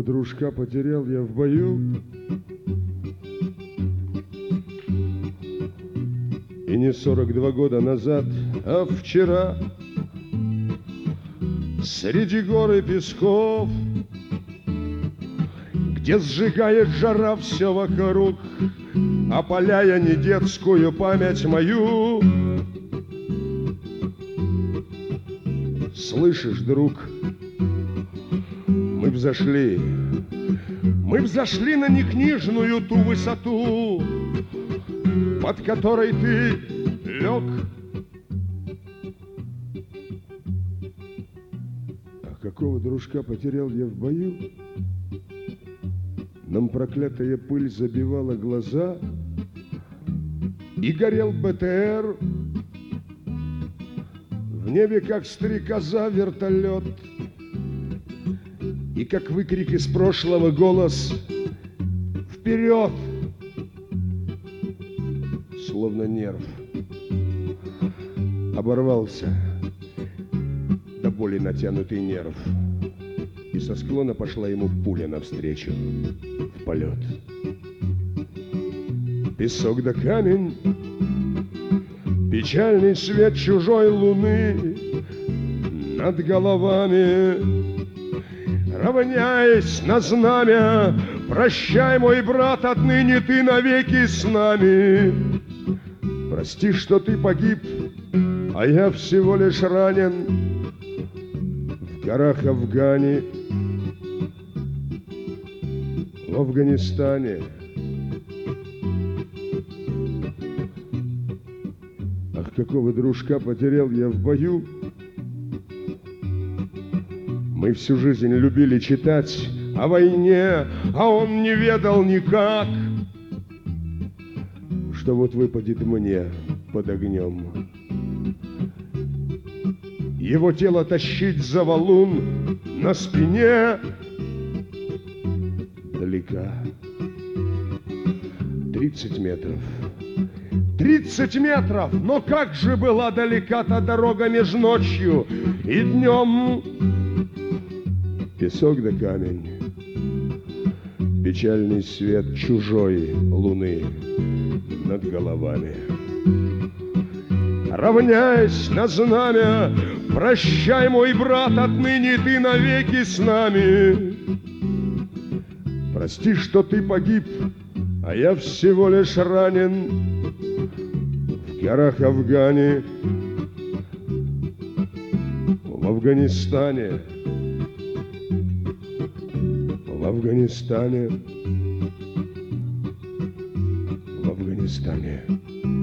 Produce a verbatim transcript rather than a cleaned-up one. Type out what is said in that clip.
дружка потерял я в бою, и не сорок два года назад, а вчера, среди гор и песков, где сжигает жара все вокруг, опаляя не детскую память мою. Слышишь, друг, мы взошли, мы взошли на некнижную ту высоту, под которой ты лег. А какого дружка потерял я в бою? Нам проклятая пыль забивала глаза, и горел БТР. В небе, как стрекоза, вертолет, и как выкрик из прошлого голос «Вперед!» Словно нерв оборвался до боли натянутый нерв, и со склона пошла ему пуля навстречу в полет. Песок да камень, печальный свет чужой луны над головами, равняясь на знамя, прощай, мой брат, отныне ты навеки с нами. Прости, что ты погиб, а я всего лишь ранен в горах Афгани, в Афганистане. Ах, какого дружка потерял я в бою. Мы всю жизнь любили читать о войне, а он не ведал никак, что вот выпадет мне под огнем его тело тащить за валун на спине далека. Тридцать метров. Тридцать метров! Но как же была далека та дорога между ночью и днем! Песок да камень, печальный свет чужой луны над головами. Равняясь на знамя, прощай, мой брат, отныне ты навеки с нами. Прости, что ты погиб, а я всего лишь ранен в горах Афгани, в Афганистане. В Афганистане, в Афганистане.